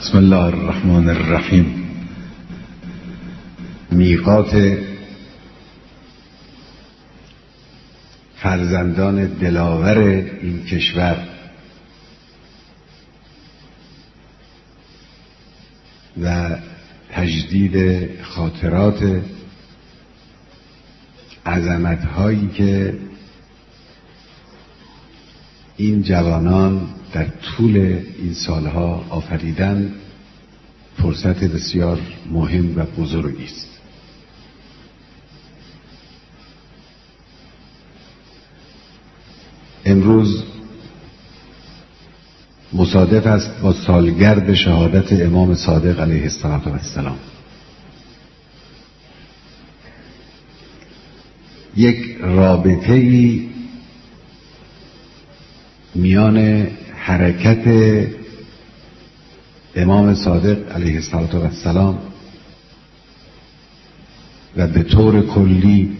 بسم الله الرحمن الرحیم. میقات فرزندان دلاور این کشور و تجدید خاطرات عظمت‌هایی که این جوانان در طول این سالها آفریدن فرصت بسیار مهم و بزرگی است. امروز مصادف است با سالگرد شهادت امام صادق علیه السلام. یک رابطه‌ای میان حرکت امام صادق علیه السلام و به طور کلی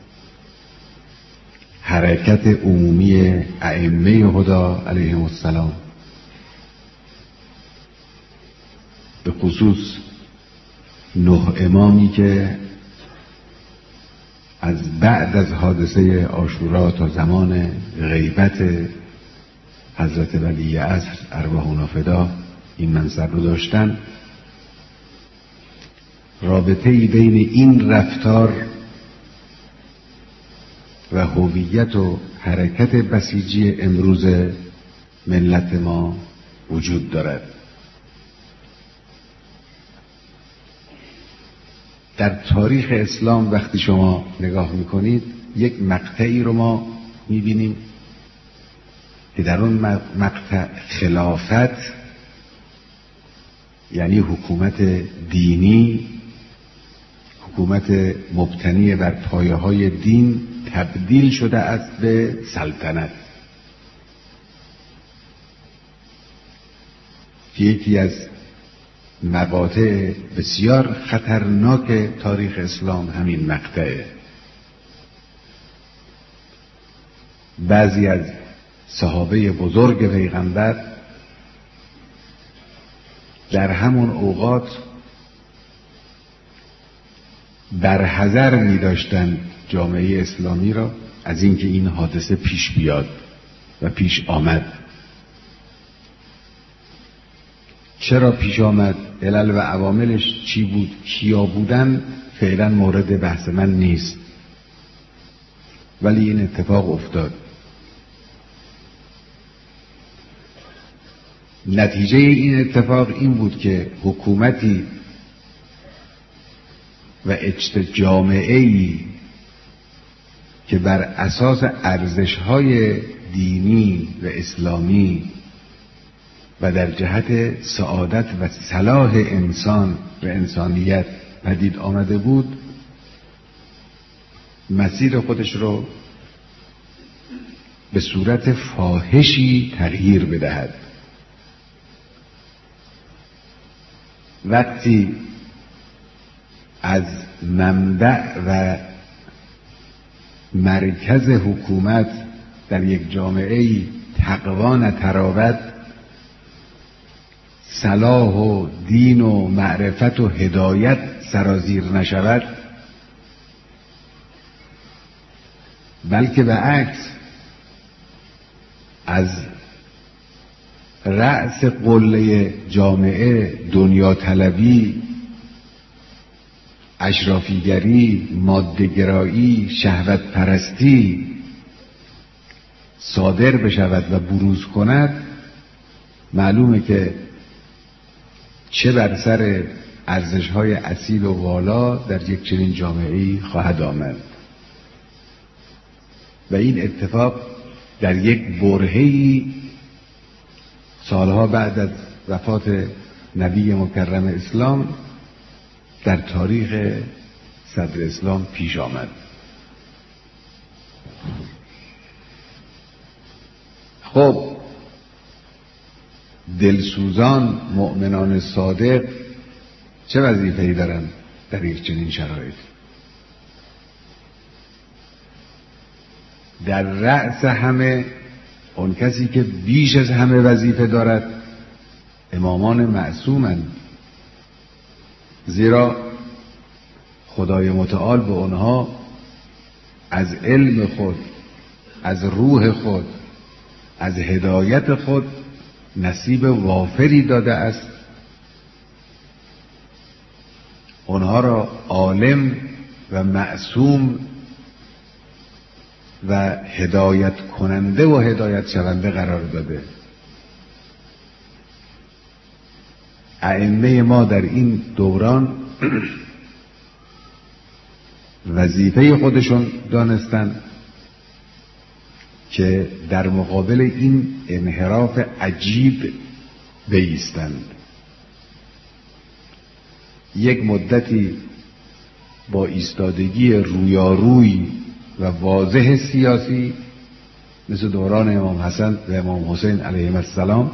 حرکت عمومی ائمه هدی علیهم السلام، به خصوص 9 امامی که از بعد از حادثه عاشورا تا زمان غیبت حضرت ولی عصر ارواحنا فدا این منصب رو داشتن، رابطه‌ای بین این رفتار و هویت و حرکت بسیجی امروز ملت ما وجود دارد. در تاریخ اسلام وقتی شما نگاه میکنید یک مقطعی رو ما میبینیم که در اون مقطع خلافت یعنی حکومت دینی، حکومت مبتنی بر پایه‌های دین، تبدیل شده است به سلطنت، که یکی از مقاطع بسیار خطرناک تاریخ اسلام همین مقطعه. بعضی از صحابه بزرگ پیغمبر در همون اوقات برحذر می داشتن جامعه اسلامی را از اینکه این حادثه پیش بیاد و پیش آمد. چرا پیش آمد؟ علل و عواملش چی بود؟ کیا بودن؟ فعلا مورد بحث من نیست، ولی این اتفاق افتاد. نتیجه این اتفاق این بود که حکومتی و جامعه‌ای که بر اساس ارزش‌های دینی و اسلامی و در جهت سعادت و صلاح انسان و انسانیت پدید آمده بود، مسیر خودش رو به صورت فاحشی تغییر بدهد. وقتی از منبع و مرکز حکومت در یک جامعه تقوا نتراود، صلاح و دین و معرفت و هدایت سرازیر نشود، بلکه به عکس از رأس قله جامعه دنیا طلبی، اشرافیگری، ماده‌گرایی، شهوت پرستی صادر بشود و بروز کند، معلومه که چه بر سر ارزش‌های اصیل و والا در یک چنین جامعه‌ای خواهد آمد. و این اتفاق در یک برهه‌ای سالها بعد از وفات نبی مکرم اسلام در تاریخ صدر اسلام پیش آمد. خب دلسوزان، مؤمنان صادق چه وظیفه‌ای دارن در یک چنین شرایط؟ در رأس همه اون کسی که بیش از همه وظیفه دارد امامان معصومند، زیرا خدای متعال به اونها از علم خود، از روح خود، از هدایت خود نصیب وافری داده است. اونها را عالم و معصوم و هدایت کننده و هدایت شونده قرار داده. ائمه ما در این دوران وظیفه خودشون دانستن که در مقابل این انحراف عجیب بایستند. یک مدتی با ایستادگی رویاروی و واضح سیاسی مثل دوران امام حسن و امام حسین علیهم السلام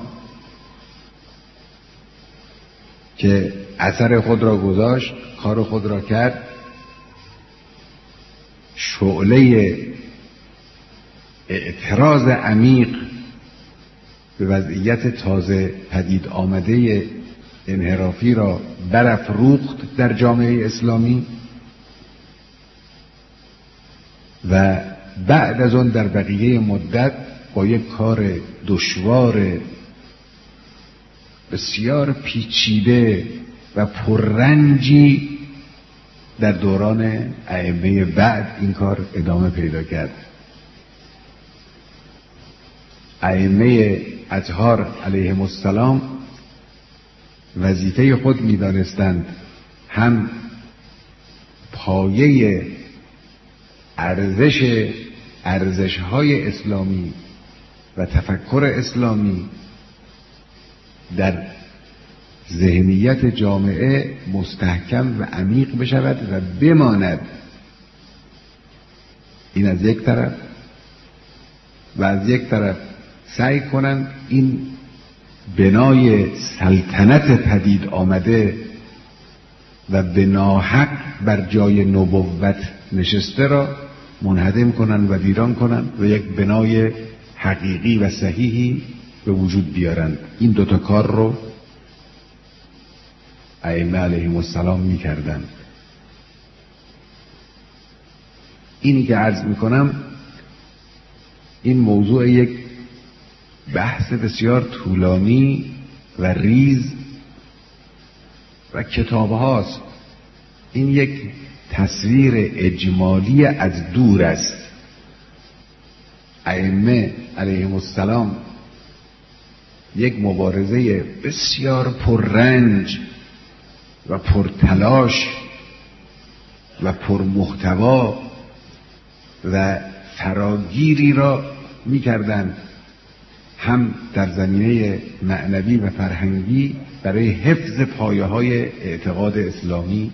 که اثر خود را گذاشت، کار خود را کرد، شعله اعتراض عمیق به وضعیت تازه پدید آمده انحرافی را برافروخت در جامعه اسلامی و بعد از آن در بقیه مدت با یک کار دشوار بسیار پیچیده و پررنجی در دوران ائمه بعد این کار ادامه پیدا کرد. ائمه اطهار علیهم السلام وظیفه خود می‌دانستند هم پایه ارزش‌های اسلامی و تفکر اسلامی در ذهنیت جامعه مستحکم و عمیق بشود و بماند. این از یک طرف، و از یک طرف سعی کنند این بنای سلطنت پدید آمده و به ناحق بر جای نبوت نشسته را منهدم کنند و ویران کنند و یک بنای حقیقی و صحیحی به وجود بیارند. این دوتا کار رو ائمه علیهم السلام می‌کردند. اینی که عرض می‌کنم این موضوع یک بحث بسیار طولانی و ریز و کتاب هاست. این یک تصویر اجمالی از دور است. ائمه علیهم السلام یک مبارزه بسیار پررنج و پرتلاش و پرمحتوا و فراگیری را می‌کردند، هم در زمینه معنوی و فرهنگی برای حفظ پایه‌های اعتقاد اسلامی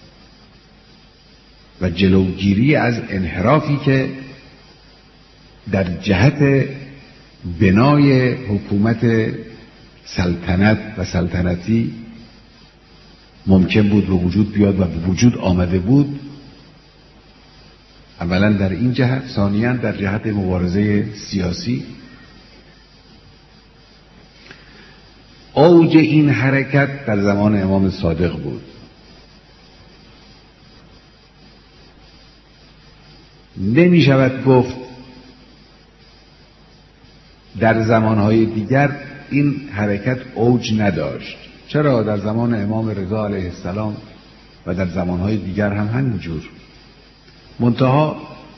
و جلوگیری از انحرافی که در جهت بنای حکومت سلطنت و سلطنتی ممکن بود به وجود بیاد و به وجود آمده بود. اولا در این جهت، ثانیاً در جهت مبارزه سیاسی. اوج این حرکت در زمان امام صادق بود. نمی شود گفت در زمانهای دیگر این حرکت اوج نداشت. چرا؟ در زمان امام رضا علیه السلام و در زمانهای دیگر هم همینجور. منتها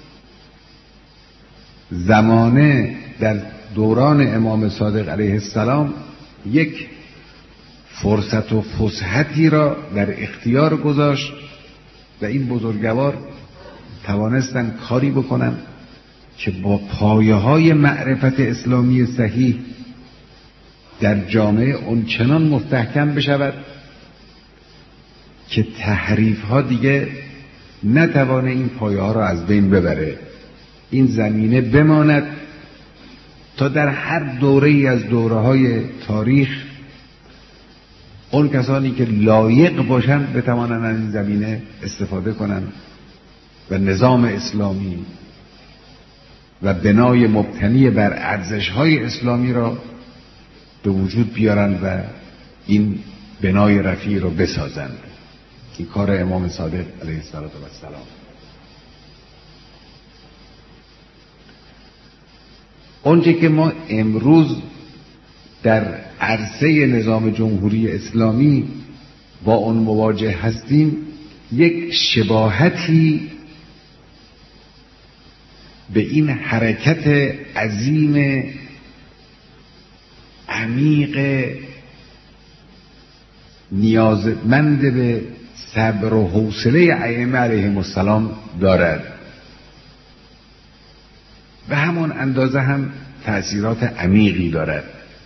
زمانه در دوران امام صادق علیه السلام یک فرصت و فسحتی را در اختیار گذاشت و این بزرگوار توانستن کاری بکنن که با پایه‌های معرفت اسلامی صحیح در جامعه اونچنان مستحکم بشود که تحریف‌ها دیگه نتوانه این پایه‌ها را از بین ببره. این زمینه بماند تا در هر دوره‌ای از دوره‌های تاریخ اون کسانی که لایق باشند بتوانند از این زمینه استفاده کنند و نظام اسلامی و بنای مبتنی بر ارزش‌های اسلامی را به وجود بیارند و این بنای رفیع رو بسازند. این کار امام صادق علیه السلام. اونچه که ما امروز در عرصه نظام جمهوری اسلامی با اون مواجه هستیم، یک شباهتی به این حرکت عظیم عمیق نیازمند به صبر و حوصله ائمه علیهم السلام دارد. به همون اندازه هم تأثیرات عمیقی دارد.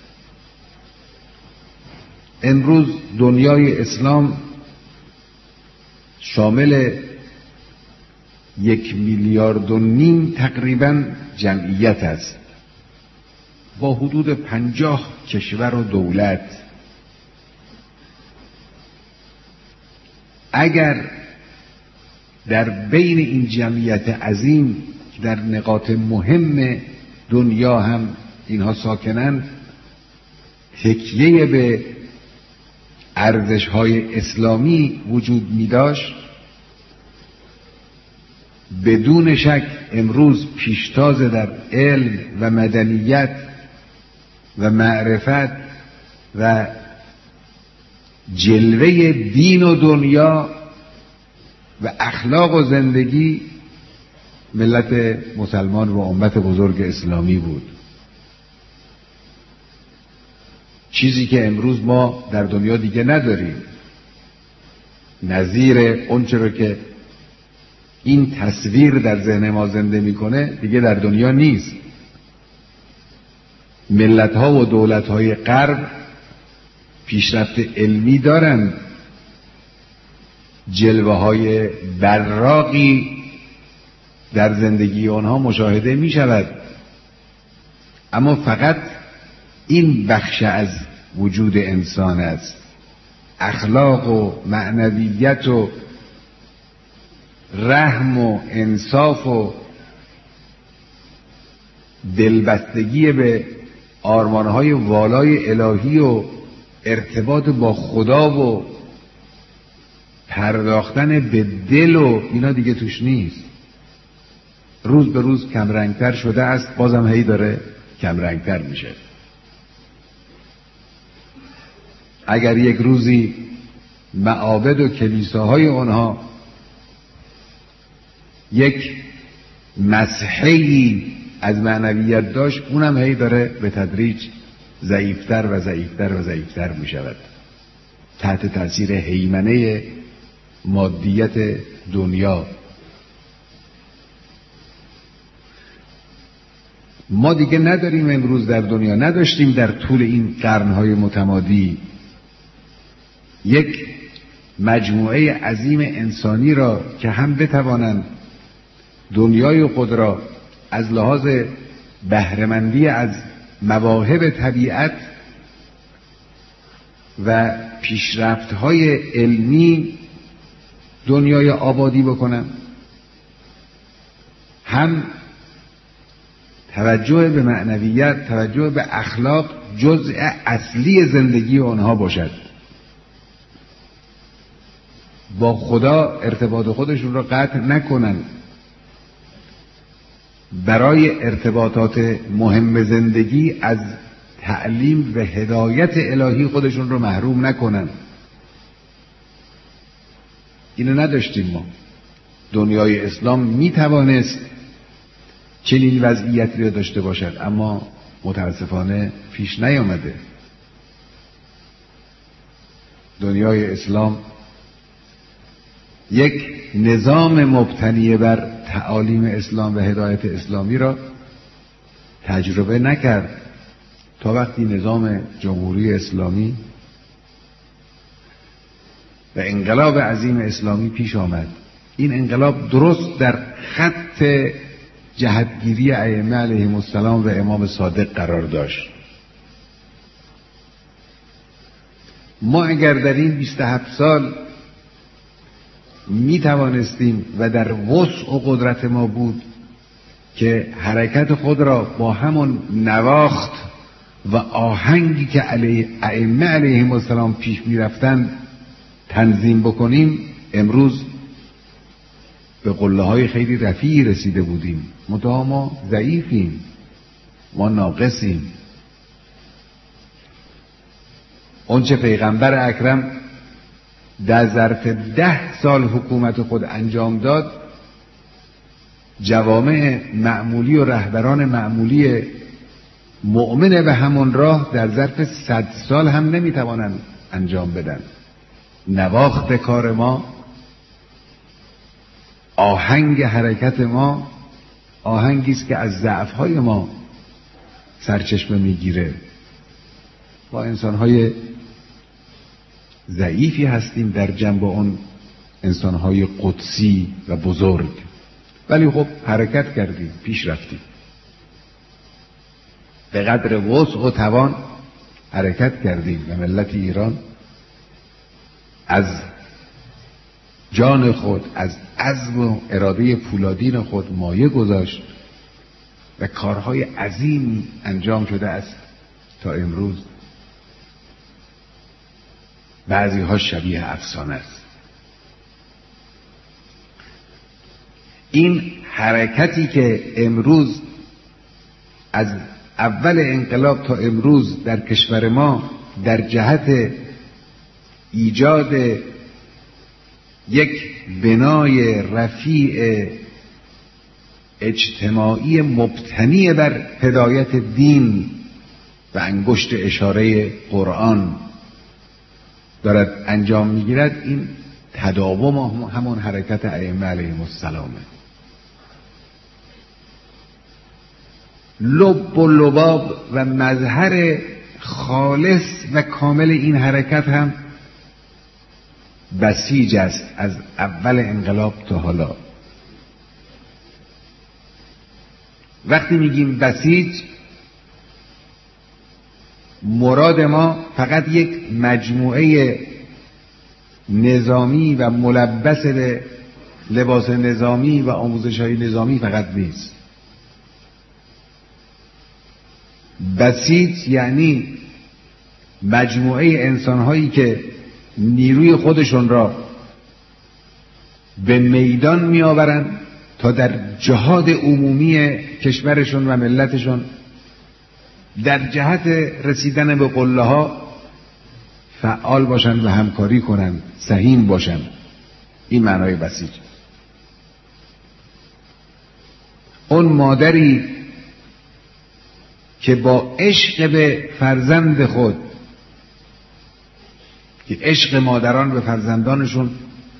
امروز دنیای اسلام شامل 1.5 میلیارد تقریبا جمعیت است، با حدود 50 کشور و دولت. اگر در بین این جمعیت عظیم در نقاط مهم دنیا هم اینها ساکنند، تکیه به ارزش‌های اسلامی وجود می‌داشت، بدون شک امروز پیشتاز در علم و مدنیت و معرفت و جلوه دین و دنیا و اخلاق و زندگی ملت مسلمان و امت بزرگ اسلامی بود. چیزی که امروز ما در دنیا دیگه نداریم، نظیر اونچه رو که این تصویر در ذهن ما زنده میکنه دیگه در دنیا نیست. ملت‌ها و دولت‌های غرب پیشرفت علمی دارند، جلوه‌های براقی در زندگی آنها مشاهده می شود، اما فقط این بخش از وجود انسان است. اخلاق و معنویت و رحم و انصاف و دلبستگی به آرمانهای والای الهی و ارتباط با خدا و پرداختن به دل و اینا دیگه توش نیست. روز به روز کمرنگتر شده است، بازم هی داره کمرنگتر میشه. اگر یک روزی معابد و کلیساهای آنها یک مسحه‌ای از معنویت داشت، اونم هی داره به تدریج ضعیفتر و ضعیفتر و ضعیفتر می شود تحت تاثیر هیمنه مادیت دنیا. ما دیگه نداریم امروز در دنیا، نداشتیم در طول این قرنهای متمادی، یک مجموعه عظیم انسانی را که هم بتوانند دنیای خود را از لحاظ بهره‌مندی از مواهب طبیعت و پیشرفت‌های علمی دنیای آبادی بکنند، هم توجه به معنویت، توجه به اخلاق جزء اصلی زندگی آنها باشد، با خدا ارتباط خودشون را قطع نکنند، برای ارتباطات مهم زندگی از تعلیم و هدایت الهی خودشون رو محروم نکنند. اینو نداشتیم ما. دنیای اسلام میتوانست چنین وضعیتی رو داشته باشد، اما متاسفانه پیش نیامده. دنیای اسلام یک نظام مبتنی بر تعالیم اسلام و هدایت اسلامی را تجربه نکرد تا وقتی نظام جمهوری اسلامی و انقلاب عظیم اسلامی پیش آمد. این انقلاب درست در خط جهتگیری ائمه علیهم السلام و امام صادق قرار داشت. ما اگر در این 27 سال می توانستیم و در وسع و قدرت ما بود که حرکت خود را با همون نواخت و آهنگی که ائمه علیهم السلام پیش میرفتن تنظیم بکنیم، امروز به قله‌های خیلی رفیعی رسیده بودیم. منتها ما ضعیفیم، ما ناقصیم. اونچه پیغمبر اکرم در ظرف 10 سال حکومت خود انجام داد، جوامع معمولی و رهبران معمولی مؤمن به همون راه در ظرف 100 سال هم نمیتوانند انجام بدن. نواخت کار ما، آهنگ حرکت ما، آهنگی است که از ضعف‌های ما سرچشمه میگیره. ما انسان‌های ضعیفی هستیم در جنب اون انسان‌های قدسی و بزرگ، ولی خب حرکت کردیم، پیش رفتیم، به قدر وسع و توان حرکت کردیم و ملت ایران از جان خود، از عزم و اراده پولادین خود مایه گذاشت و کارهای عظیم انجام شده است تا امروز. بعضی ها شبیه افسانه است. این حرکتی که امروز از اول انقلاب تا امروز در کشور ما در جهت ایجاد یک بنای رفیع اجتماعی مبتنی بر هدایت دین و انگشت اشاره قرآن دارد انجام میگیرد، این تداوم همون حرکت ائمه علیهم السلامه. لب و لباب و مظهر خالص و کامل این حرکت هم بسیج است از اول انقلاب تا حالا. وقتی میگیم بسیج، مراد ما فقط یک مجموعه نظامی و ملبس به لباس نظامی و آموزش‌های نظامی فقط نیست. بسیج یعنی مجموعه انسان‌هایی که نیروی خودشون را به میدان میآورند تا در جهاد عمومی کشورشون و ملتشون در جهت رسیدن به قله‌ها فعال باشند و همکاری کنند، سهیم باشند. این معنای بسیج. اون مادری که با عشق به فرزند خود، که عشق مادران به فرزندانشون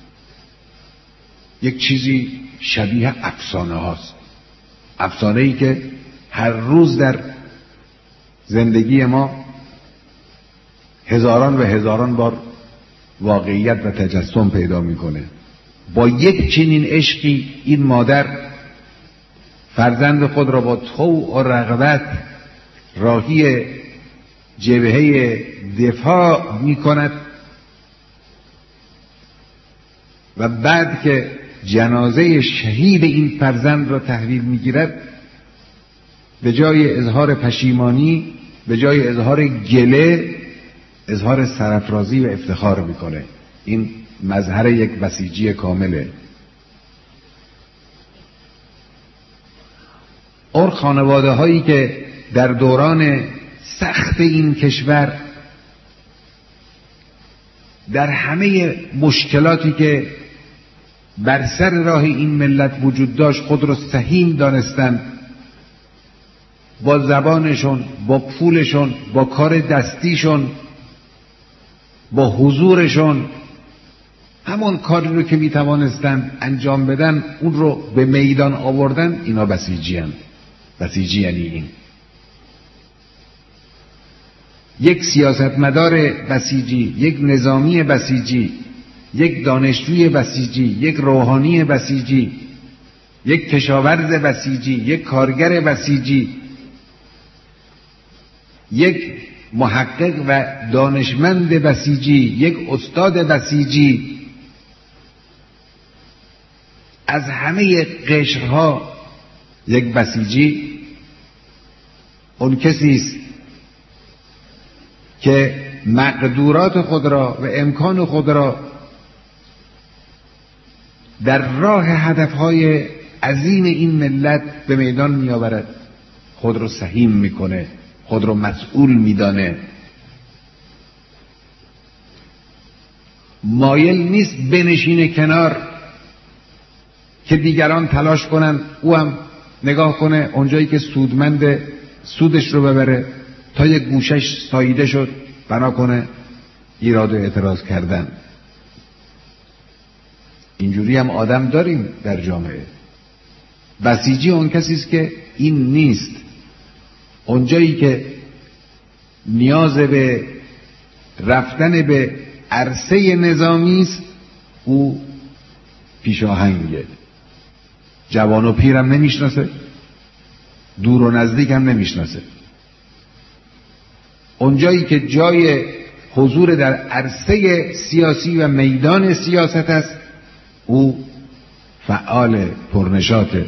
یک چیزی شبیه افسانه هاست، افسانه‌ای که هر روز در زندگی ما هزاران و هزاران بار واقعیت و تجسم پیدا میکنه. با یک چنین عشقی این مادر فرزند خود را با طوع و رغبت راهی جبهه دفاع میکند و بعد که جنازه شهید این فرزند را تحویل میگیرد، به جای اظهار پشیمانی، به جای اظهار گله، اظهار سرافرازی و افتخار میکنه. این مظهر یک بسیجی کامله. اور خانواده هایی که در دوران سخت این کشور در همه مشکلاتی که بر سر راه این ملت وجود داشت خود را سهیم دانستند، با زبانشون، با پولشون، با کار دستیشون، با حضورشون، همون کاری رو که میتوانستند انجام بدن اون رو به میدان آوردن. اینا بسیجی هستند. بسیجی یعنی این. یک سیاستمدار بسیجی، یک نظامی بسیجی، یک دانشجوی بسیجی، یک روحانی بسیجی، یک کشاورز بسیجی، یک کارگر بسیجی، یک محقق و دانشمند بسیجی، یک استاد بسیجی، از همه قشرها یک بسیجی اون کسی است که مقدورات خود را و امکان خود را در راه هدفهای عظیم این ملت به میدان میآورد، خود رو سهیم میکنه، خود رو مسئول میدانه، مایل نیست بنشینه کنار که دیگران تلاش کنن او هم نگاه کنه اونجایی که سودمند سودش رو ببره، تا یک گوشش ساییده شد بنا کنه ایراد و اعتراض کردن. اینجوری هم آدم داریم در جامعه. بسیجی اون کسی است که این نیست. اونجایی که نیاز به رفتن به عرصه نظامی است او پیشاهنگه، جوان و پیرم نمیشناسه، دور و نزدیک هم نمیشناسه. اونجایی که جای حضور در عرصه سیاسی و میدان سیاست است او فعال پرنشاطه.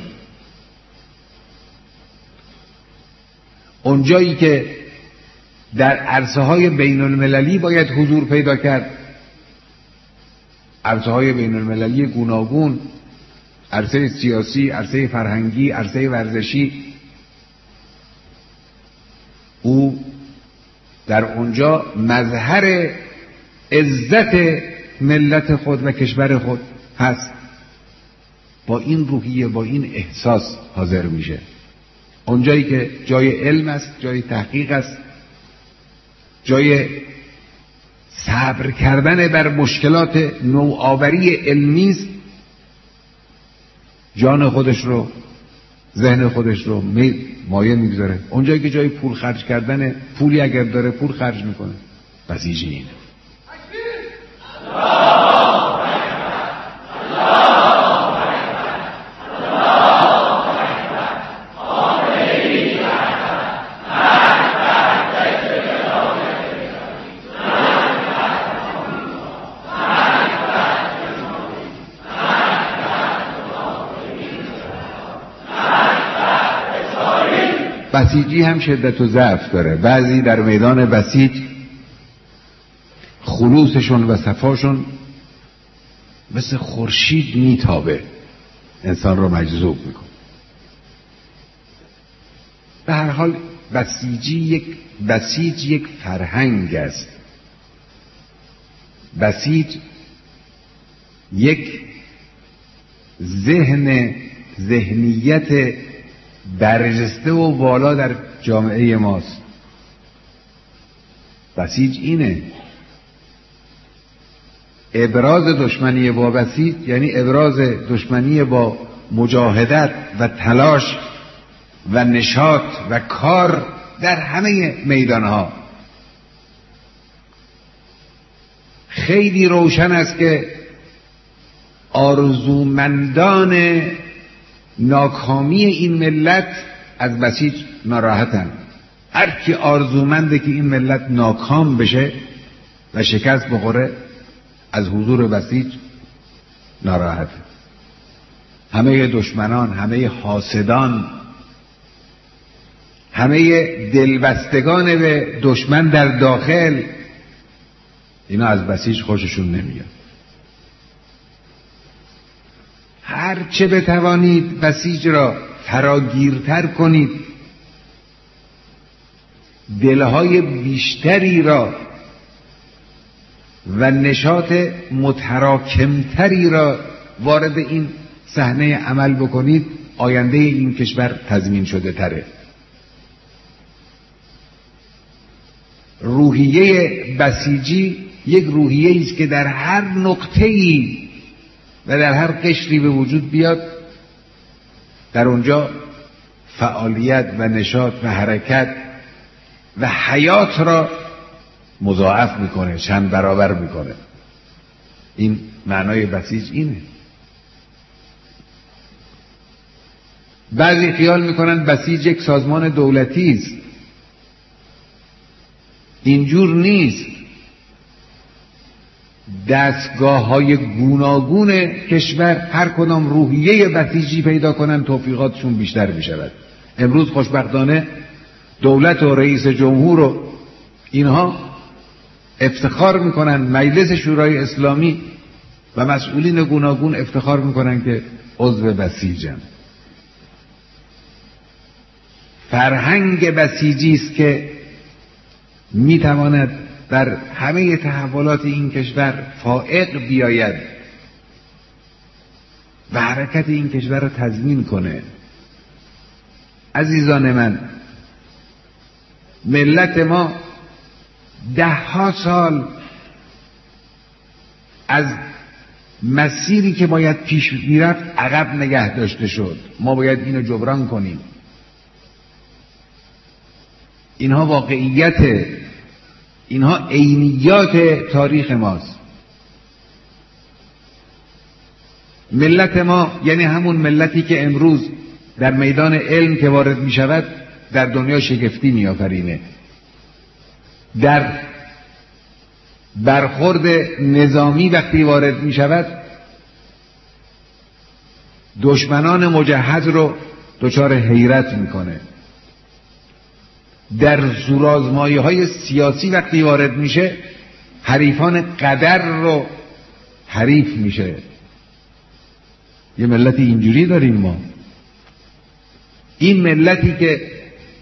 اونجایی که در عرصه های بین المللی باید حضور پیدا کرد، عرصه های بین المللی گوناگون، عرصه سیاسی، عرصه فرهنگی، عرصه ورزشی، او در اونجا مظهر عزت ملت خود و کشور خود هست. با این روحیه، با این احساس حاضر میشه. اونجایی که جای علم است، جای تحقیق است، جای صبر کردن بر مشکلات نوآوری علمی است، جان خودش رو، ذهن خودش رو مایه میگذاره. اونجایی که جای پول خرج کردن، پولی اگر داره پول خرج میکنه. بسیجی اینه. بسیجی هم شدت و ضعف داره. بعضی در میدان بسیج خلوصشون و صفاشون مثل خورشید میتابه، انسان رو مجذوب میکنه. به هر حال بسیج یک فرهنگ است. بسیج یک ذهنیت برجسته و بالا در جامعه ماست. بسیج اینه. ابراز دشمنی با بسیج یعنی ابراز دشمنی با مجاهدت و تلاش و نشاط و کار در همه میدانها. خیلی روشن است که آرزومندان ناکامی این ملت از بسیج ناراحتن. هر کی آرزومنده که این ملت ناکام بشه و شکست بخوره از حضور بسیج ناراحته. همه دشمنان، همه حاسدان، همه دلبستگان به دشمن در داخل، اینا از بسیج خوششون نمیاد. هر چه بتوانید بسیج را فراگیرتر کنید، دلهای بیشتری را و نشاط متراکمتری را وارد این صحنه عمل بکنید، آینده این کشور تضمین شده تره. روحیه بسیجی یک روحیه است که در هر نقطه‌ای و در هر قشری به وجود بیاد، در اونجا فعالیت و نشاط و حرکت و حیات را مضاعف میکنه، چند برابر میکنه. این معنای بسیج اینه. بعضی خیال میکنن بسیج یک سازمان دولتی است. اینجور نیست. دستگاه‌های گوناگون کشور هر کدام روحیه بسیجی پیدا کنن توفیقاتشون بیشتر میشود. امروز خوشبختانه دولت و رئیس جمهور و اینها افتخار میکنن، مجلس شورای اسلامی و مسئولین گوناگون افتخار میکنن که عضو بسیجن. فرهنگ بسیجی است که میتواند در همه تحولات این کشور فائق بیاید و حرکت این کشور را تضمین کنه. عزیزان من، ملت ما 10 سال از مسیری که باید پیش میرفت عقب نگه داشته شد. ما باید اینو جبران کنیم. اینها واقعیت، اینها عینیات تاریخ ماست. ملت ما یعنی همون ملتی که امروز در میدان علم که وارد می شود در دنیا شگفتی می آفرینه، در برخورد نظامی وقتی وارد می شود دشمنان مجهز رو دچار حیرت میکنه، در زورآزمایی‌های سیاسی وقتی وارد میشه حریفان قدر رو حریف میشه. یه ملتی اینجوری داریم ما. این ملتی که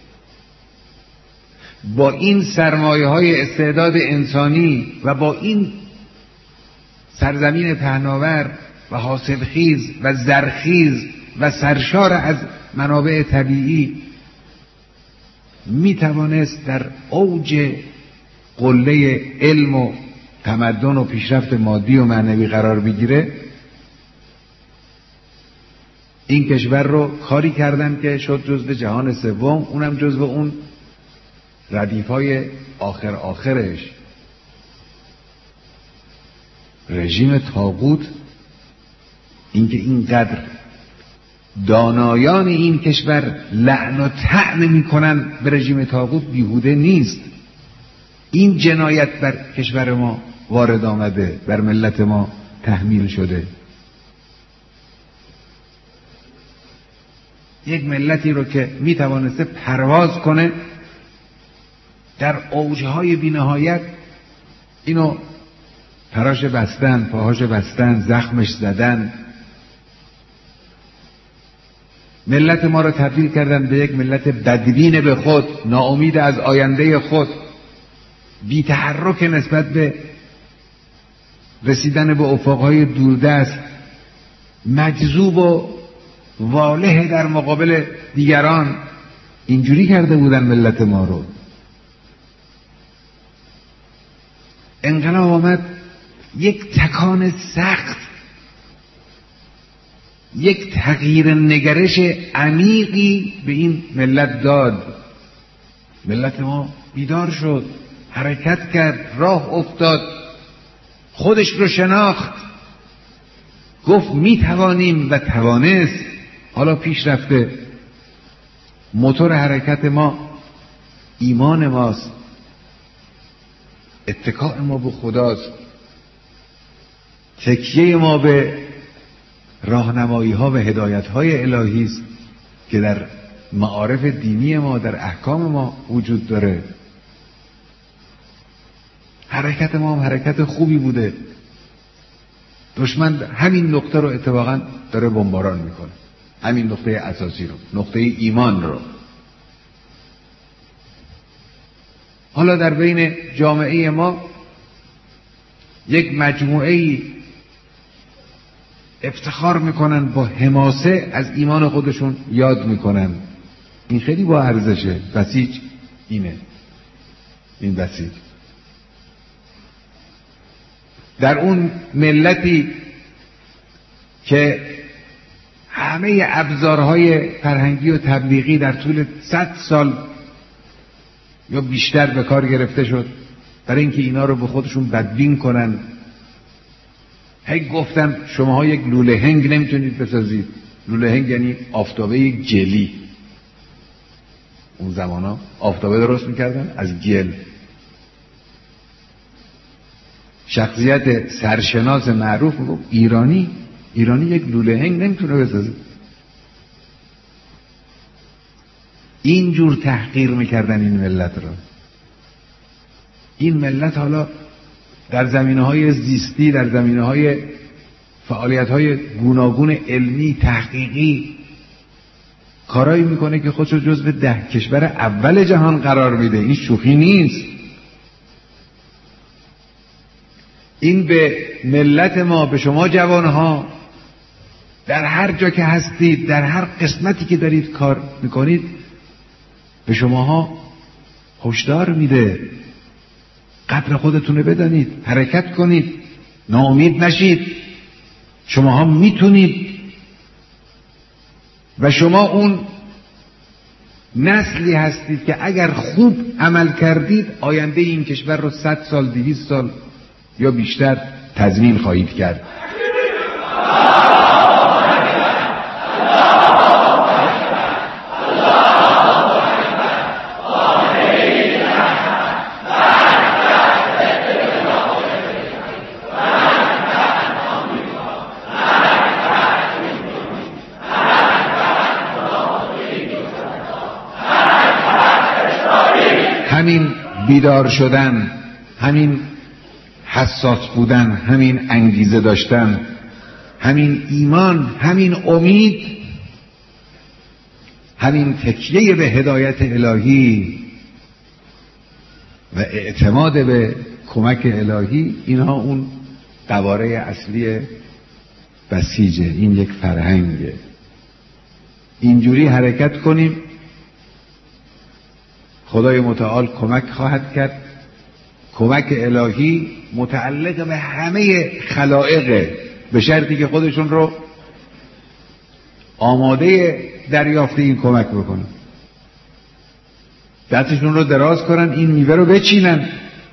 با این سرمایه‌های استعداد انسانی و با این سرزمین پهناور و حاصلخیز و زرخیز و سرشار از منابع طبیعی می توانست در اوج قله علم و تمدن و پیشرفت مادی و معنوی قرار بگیره، این کشور رو کاری کردن که شد جزو جهان سوم، اونم جزو اون ردیفای آخرش. رژیم طاغوت، اینکه اینقدر دانایان این کشور لعن و طعن میکنن به رژیم طاغوت بیهوده نیست. این جنایت بر کشور ما وارد آمده، بر ملت ما تحمیل شده. یک ملتی رو که میتوانسته پرواز کنه در اوجهای بی‌نهایت، اینو پراش بستن، پاهاش بستن، زخمش زدن. ملت ما رو تبدیل کردن به یک ملت بدبین به خود، ناامید از آینده خود، بی تحرک نسبت به رسیدن به افقهای دوردست، مجذوب و واله در مقابل دیگران. اینجوری کرده بودن ملت ما رو. انقلاب آمد، یک تکان سخت، یک تغییر نگرش عمیقی به این ملت داد. ملت ما بیدار شد، حرکت کرد، راه افتاد، خودش رو شناخت، گفت می توانیم و توانست. حالا پیش رفته. موتور حرکت ما ایمان ماست، اتکاء ما به خداست، تکیه ما به راهنمایی ها و هدایت های الهی است که در معارف دینی ما، در احکام ما وجود داره. حرکت ما هم حرکت خوبی بوده. دشمن همین نقطه رو اتفاقا داره بمباران میکنه، همین نقطه اساسی رو، نقطه ایمان رو. حالا در بین جامعه ما یک مجموعه‌ای افتخار میکنن، با حماسه از ایمان خودشون یاد میکنن. این خیلی با ارزشه. بسیج اینه، این بسیج در اون ملتی که همه ابزارهای فرهنگی و تبلیغی در طول 100 سال یا بیشتر به کار گرفته شد برای اینکه اینا رو به خودشون بدبین کنن. هی گفتن شماها یک لوله هنگ نمیتونید بسازید. لوله هنگ یعنی آفتابه گلی. اون زمانا آفتابه درست میکردن از گل. شخصیت سرشناس معروف میگفت ایرانی یک لوله هنگ نمیتونه بسازه. اینجور تحقیر میکردن این ملت را. این ملت حالا در زمینه‌های زیستی، در زمینه‌های فعالیت‌های گوناگون علمی تحقیقی کارایی میکنه که خودشو جزو 10 کشور اول جهان قرار میده. این شوخی نیست. این به ملت ما، به شما جوانها در هر جا که هستید، در هر قسمتی که دارید کار میکنید، به شماها هشدار میده. قدر خودتونه بدانید، حرکت کنید، ناامید نشید. شماها میتونید و شما اون نسلی هستید که اگر خوب عمل کردید آینده این کشور رو 100 سال 200 سال یا بیشتر تضمین خواهید کرد. همین بیدار شدن، همین حساس بودن، همین انگیزه داشتن، همین ایمان، همین امید، همین تکیه به هدایت الهی و اعتماد به کمک الهی، اینها اون قواره اصلی بسیجه. این یک فرهنگه. اینجوری حرکت کنیم خدای متعال کمک خواهد کرد. کمک الهی متعلق به همه خلائقه، به شرطی که خودشون رو آماده دریافت این کمک بکنن، دستشون رو دراز کنن، این میوه رو بچینن،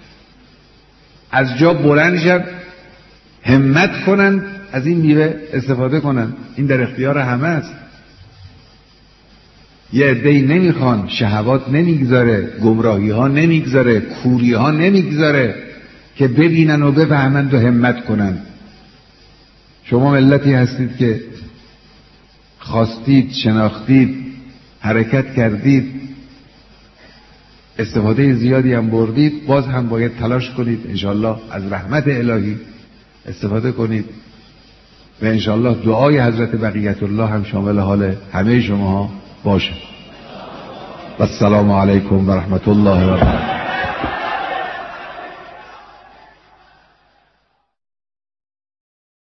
از جا بلند شن، همت کنن، از این میوه استفاده کنن. این در اختیار همه است. یه عده‌ای نمیخوان، شهوات نمیگذاره، گمراهی ها نمیگذاره، کوری ها نمیگذاره که ببینن و بفهمند و همت کنن. شما ملتی هستید که خواستید، شناختید، حرکت کردید، استفاده زیادی هم بردید، باز هم باید تلاش کنید انشاءالله از رحمت الهی استفاده کنید و انشاءالله دعای حضرت بقیت الله هم شامل حال همه شما باشه. و السلام علیکم و رحمت الله و برکاته.